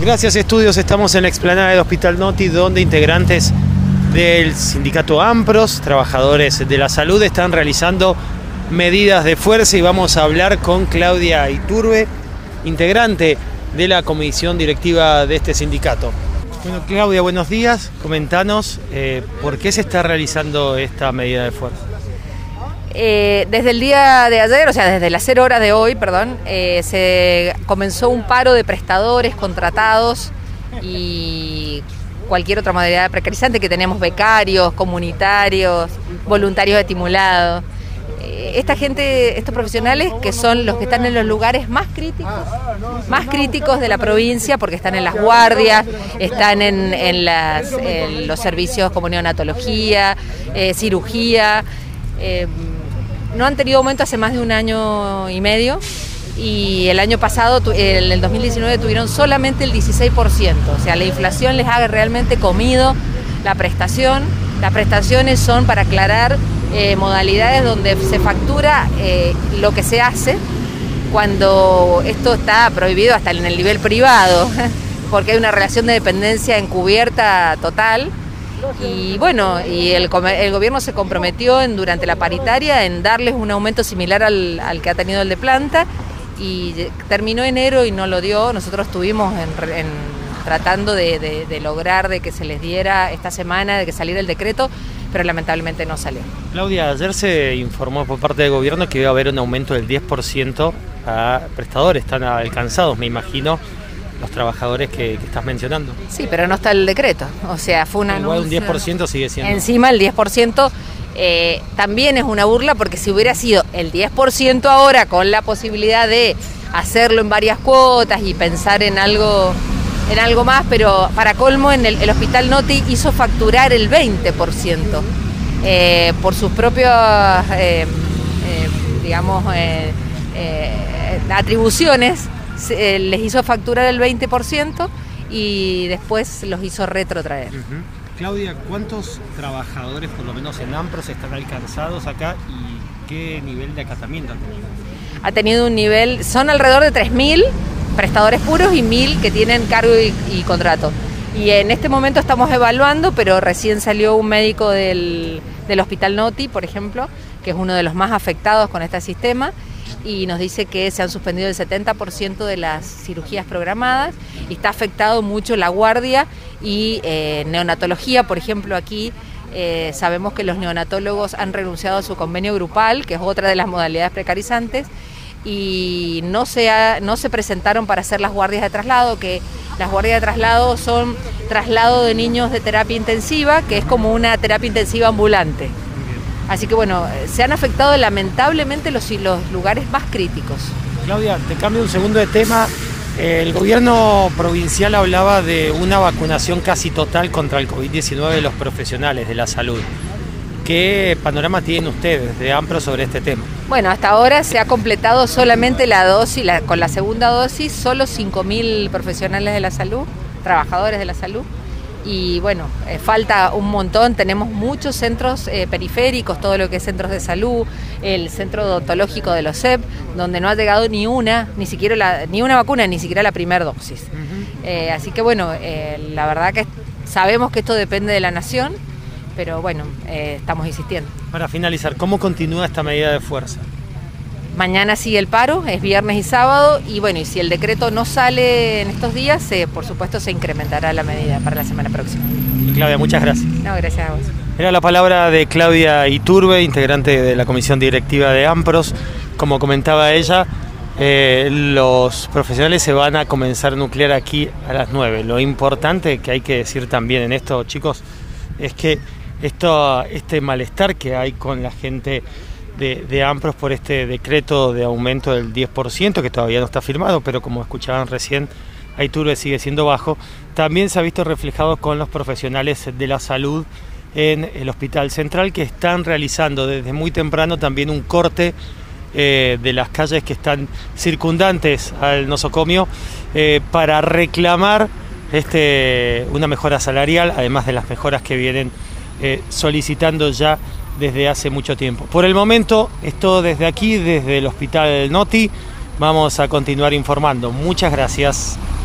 Gracias, Estudios. Estamos en la explanada del Hospital Noti, donde integrantes del sindicato AMPROS, trabajadores de la salud, están realizando medidas de fuerza, y vamos a hablar con Claudia Iturbe, integrante de la comisión directiva de este sindicato. Bueno, Claudia, buenos días. Comentanos por qué se está realizando esta medida de fuerza. Desde el día de ayer, o sea, desde las 0 horas de hoy, se comenzó un paro de prestadores, contratados y cualquier otra modalidad precarizante, que tenemos becarios, comunitarios, voluntarios estimulados. Esta gente, estos profesionales, que son los que están en los lugares más críticos de la provincia, porque están en las guardias, están en los servicios como neonatología, cirugía. No han tenido aumento hace más de 1 año y medio, y el año pasado, en el 2019, tuvieron solamente el 16%. O sea, la inflación les ha realmente comido la prestación. Las prestaciones son, para aclarar, modalidades donde se factura lo que se hace, cuando esto está prohibido hasta en el nivel privado, porque hay una relación de dependencia encubierta total. Y bueno, y el gobierno se comprometió durante la paritaria en darles un aumento similar al que ha tenido el de planta, y terminó enero y no lo dio. Nosotros estuvimos tratando de lograr de que se les diera esta semana, de que saliera el decreto, pero lamentablemente no salió. Claudia, ayer se informó por parte del gobierno que iba a haber un aumento del 10% a prestadores. Están alcanzados, me imagino, los trabajadores que estás mencionando. Sí, pero no está el decreto, o sea, fue una igual un 10% sigue siendo. Encima el 10% también es una burla, porque si hubiera sido el 10% ahora, con la posibilidad de hacerlo en varias cuotas y pensar en algo más, pero para colmo el Hospital Noti hizo facturar el 20%, por sus propios, atribuciones. Les hizo facturar el 20% y después los hizo retrotraer. Claudia, ¿cuántos trabajadores, por lo menos en AMPROS, están alcanzados acá y qué nivel de acatamiento han tenido? Ha tenido un nivel, son alrededor de 3.000 prestadores puros y 1.000 que tienen cargo y contrato. Y en este momento estamos evaluando, pero recién salió un médico del Hospital Noti, por ejemplo, que es uno de los más afectados con este sistema, y nos dice que se han suspendido el 70% de las cirugías programadas, y está afectado mucho la guardia y neonatología. Por ejemplo, aquí sabemos que los neonatólogos han renunciado a su convenio grupal, que es otra de las modalidades precarizantes, y no se presentaron para hacer las guardias de traslado, que las guardias de traslado son traslado de niños de terapia intensiva, que es como una terapia intensiva ambulante. Así que bueno, se han afectado lamentablemente los lugares más críticos. Claudia, te cambio un segundo de tema. El gobierno provincial hablaba de una vacunación casi total contra el COVID-19 de los profesionales de la salud. ¿Qué panorama tienen ustedes de AMPROS sobre este tema? Bueno, hasta ahora se ha completado solamente la dosis, con la segunda dosis, solo 5.000 profesionales de la salud, trabajadores de la salud. Y bueno, falta un montón. Tenemos muchos centros periféricos, todo lo que es centros de salud, el centro odontológico de los CEP, donde no ha llegado ni una vacuna, ni siquiera la primera dosis. Así que bueno, la verdad que sabemos que esto depende de la nación, pero bueno, estamos insistiendo. Para finalizar, ¿cómo continúa esta medida de fuerza? Mañana sigue el paro, es viernes y sábado, y bueno, y si el decreto no sale en estos días, por supuesto se incrementará la medida para la semana próxima. Claudia, muchas gracias. No, gracias a vos. Era la palabra de Claudia Iturbe, integrante de la comisión directiva de AMPROS. Como comentaba ella, los profesionales se van a comenzar a nuclear aquí a las 9. Lo importante que hay que decir también en esto, chicos, es que este malestar que hay con la gente de AMPROS por este decreto de aumento del 10%, que todavía no está firmado, pero como escuchaban recién, Iturbe sigue siendo bajo, también se ha visto reflejado con los profesionales de la salud en el Hospital Central, que están realizando desde muy temprano también un corte de las calles que están circundantes al nosocomio para reclamar una mejora salarial, además de las mejoras que vienen solicitando ya desde hace mucho tiempo. Por el momento, esto desde aquí, desde el Hospital Noti, vamos a continuar informando. Muchas gracias.